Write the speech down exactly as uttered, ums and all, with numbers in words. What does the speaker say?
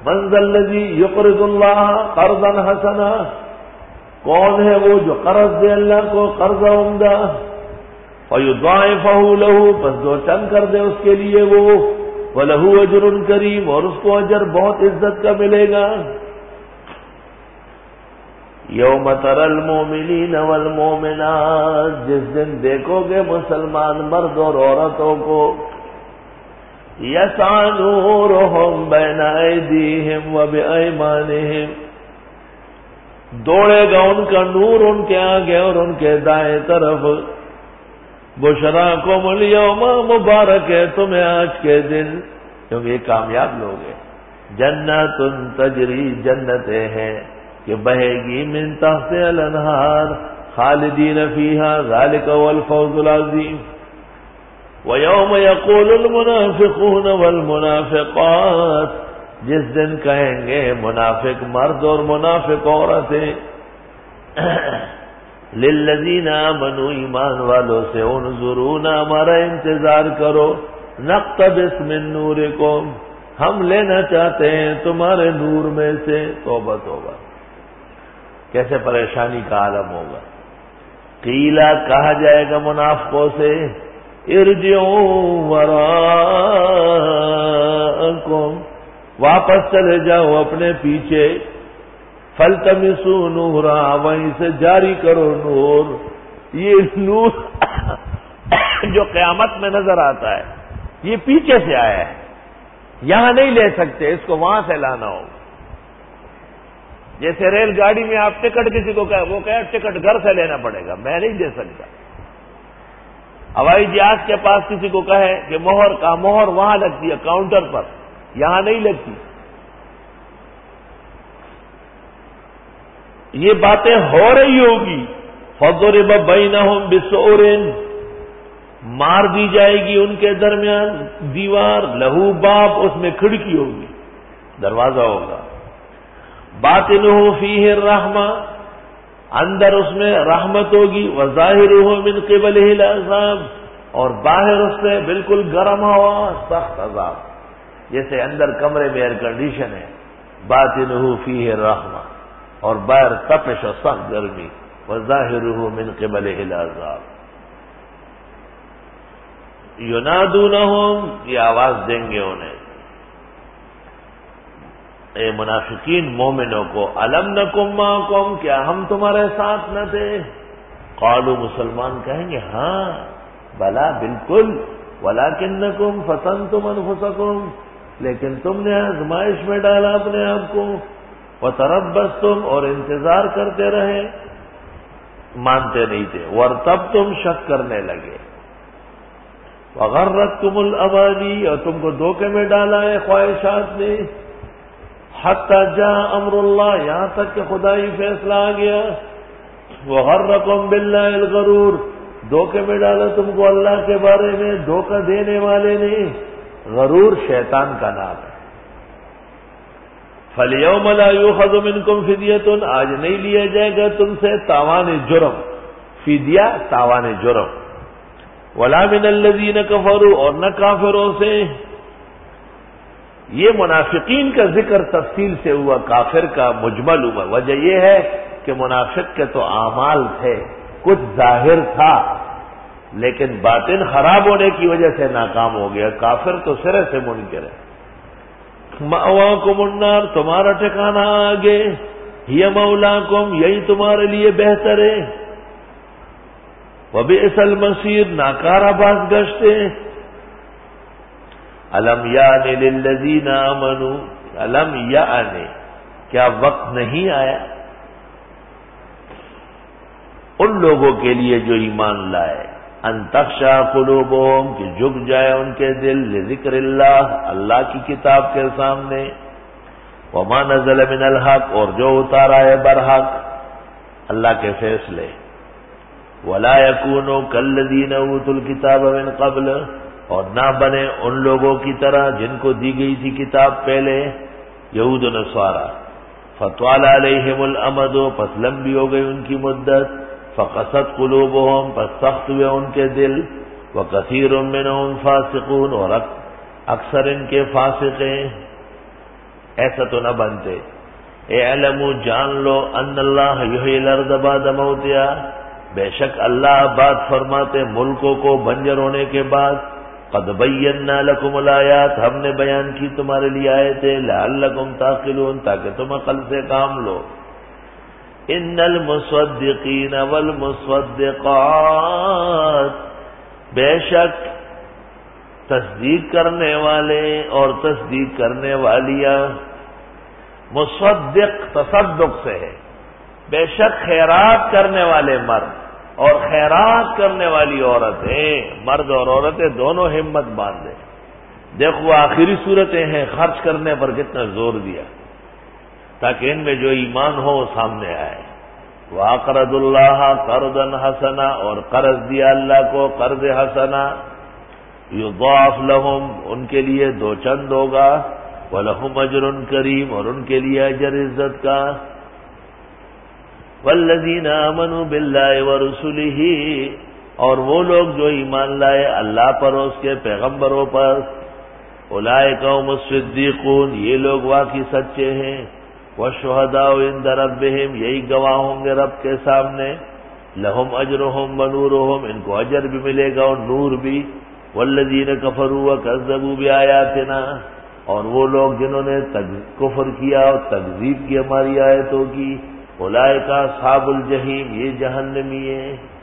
من ذا الذی یقرض اللہ قرضا حسنا، کون ہے وہ جو قرض دے اللہ کو قرض عمدہ، فیضاعفہ لہ، پس دو چند کر دے اس کے لیے وہ، وَلَهُ أَجْرٌ کریم، اور اس کو اجر بہت عزت کا ملے گا۔ یوم تری المؤمنین والمؤمنات، جس دن دیکھو گے مسلمان مرد اور عورتوں کو، یسعی نورہم بین ایدیہم وبایمانہم، دوڑے گا ان کا نور ان کے آگے اور ان کے دائیں طرف، بشراکم الیوم، مبارک ہے تمہیں آج کے دن، کیونکہ یہ کامیاب لوگ ہیں، جنت تجری، جنتیں ہیں کہ بہے گی من تحت الانہار، خالدین فیہا، ذالک هو الفوز العظیم۔ وَيَوْمَ يَقُولُ الْمُنَافِقُونَ وَالْمُنَافِقَاتُ، جس دن کہیں گے منافق مرد اور منافق عورتیں، لِلَّذِينَ آمَنُوا، ایمان والوں سے، انظرونا، ہمارا انتظار کرو، نقتبس من نورکم، ہم لینا چاہتے ہیں تمہارے نور میں سے۔ توبہ توبہ، کیسے پریشانی کا عالم ہوگا۔ قیلا، کہا جائے گا منافقوں سے، ارجعوا وراءکم، واپس چلے جاؤ اپنے پیچھے، فالتمسوا نورا، وہیں سے جاری کرو نور۔ یہ نور جو قیامت میں نظر آتا ہے یہ پیچھے سے آیا ہے، یہاں نہیں لے سکتے، اس کو وہاں سے لانا ہوگا۔ جیسے ریل گاڑی میں آپ ٹکٹ کسی کو کہے، وہ کہے ٹکٹ گھر سے لینا پڑے گا، میں نہیں دے سکتا۔ ہوائی جہاز کے پاس کسی کو کہے کہ مہر کا مہر وہاں لگتی ہے کاؤنٹر پر، یہاں نہیں لگتی۔ یہ باتیں ہو رہی ہوگی، فَضُرِبَ بَيْنَهُمْ بِسُورٍ، مار دی جائے گی ان کے درمیان دیوار، لہو باب، اس میں کھڑکی ہوگی، دروازہ ہوگا، باطنہ فیہ الرحمہ، اندر اس میں رحمت ہوگی، وظاہرہ من قبلہ العذاب، اور باہر اس سے بالکل گرم ہوا، سخت عذاب، جیسے اندر کمرے میں ایئر کنڈیشن ہے، باطنہ فیہ الرحمہ، اور باہر تپش اور سخت گرمی، وظاہرہ من قبلہ العذاب۔ ینادونہم، یہ آواز دیں گے انہیں، اے منافقین مومنوں کو، الم نکم معکم، کیا ہم تمہارے ساتھ نہ تھے؟ قالوا، مسلمان کہیں گے ہاں بلا بالکل، ولکنکم فتنتم انفسکم، لیکن تم نے آزمائش میں ڈالا اپنے آپ کو، وتربصتم، اور انتظار کرتے رہے، مانتے نہیں تھے، وارتبتم، شک کرنے لگے، وغرتکم الامانی، اور تم کو دھوکے میں ڈالا ہے خواہشات نے، حتی جاء امر اللہ، یہاں تک کہ خدائی فیصلہ آ گیا، وغرکم باللہ الغرور، دھوکے میں ڈالا تم کو اللہ کے بارے میں دھوکہ دینے والے نے، غرور شیطان کا نام ہے۔ فَالْيَوْمَ لَا يُؤْخَذُ مِنْكُمْ فِدْيَةٌ، آج نہیں لیا جائے گا تم سے تاوان جرم، فدیہ تاوان جرم، وَلَا مِنَ الَّذِينَ كَفَرُوا، اور نہ کافروں سے۔ یہ منافقین کا ذکر تفصیل سے ہوا، کافر کا مجمل ہوا، وجہ یہ ہے کہ منافق کے تو اعمال تھے، کچھ ظاہر تھا لیکن باطن خراب ہونے کی وجہ سے ناکام ہو گیا، کافر تو سرے سے منکر ہے۔ مأواکم النار، تمہارا ٹھکانہ آگے، ہی مولاکم، یہی تمہارے لیے بہتر ہے، وبئس المصیر، ناکارہ باز گشتے۔ الم یعن للذین آمنوا، الم یعن، کیا وقت نہیں آیا ان لوگوں کے لیے جو ایمان لائے، ان تخشع قلوبہم، کہ جھک جائے ان کے دل، لذکر اللہ، اللہ کی کتاب کے سامنے، وما نزل من الحق، اور جو اتارا ہے برحق، اللہ کے فیصلے، ولا یکونوا کالذین اوتوا الکتاب من قبل، اور نہ بنے ان لوگوں کی طرح جن کو دی گئی تھی کتاب پہلے، یہود و نصارا، فطال علیہم الامد، پس لمبی ہو گئی ان کی مدت، فقست قلوبہم، پس سخت ہوئے ان کے دل، وکثیر منہم فاسقون، اور اکثر ان کے فاسق ہیں۔ ایسا تو نہ بنتے. اعلموا جان لو ان اللہ یحیی الارض بعد موتہا، بے شک اللہ آباد فرماتے ملکوں کو بنجر ہونے کے بعد. قد بینا لکم الآیات، ہم نے بیان کی تمہارے لیے آیتیں، لعلکم تعقلون، تاکہ تم عقل سے کام لو. ان المصدقین والمصدقات، بے شک تصدیق کرنے والے اور تصدیق کرنے والیاں. مصدق تصدق سے ہے، بے شک خیرات کرنے والے مرد اور خیرات کرنے والی عورتیں، مرد اور عورتیں دونوں ہمت باندھے. دیکھو آخری صورتیں ہیں، خرچ کرنے پر کتنا زور دیا تاکہ ان میں جو ایمان ہو وہ سامنے آئے. وَأَقْرَضُوا اللَّهَ قَرْضًا حَسَنًا، اور قرض دیا اللہ کو قرض حسنا. یضاعف لہم، ان کے لیے دو چند ہوگا. وَلَهُمْ أَجْرٌ کریم، اور ان کے لیے اجر عزت کا. وَالَّذِينَ آمَنُوا بِاللَّهِ وَرُسُلِهِ، اور وہ لوگ جو ایمان لائے اللہ پر اور اس کے پیغمبروں پر. اولئک هم الصدیقون، یہ لوگ واقعی سچے ہیں. والشہداء عند ربهم، یہی گواہ ہوں گے رب کے سامنے. لہم اجرہم ونورہم، ان کو اجر بھی ملے گا اور نور بھی. والذین کفروا وکذبوا بآیاتنا، اور وہ لوگ جنہوں نے کفر کیا اور تکذیب کی ہماری آیتوں کی. اولئک اصحاب الجحیم، یہ جہنمی ہیں.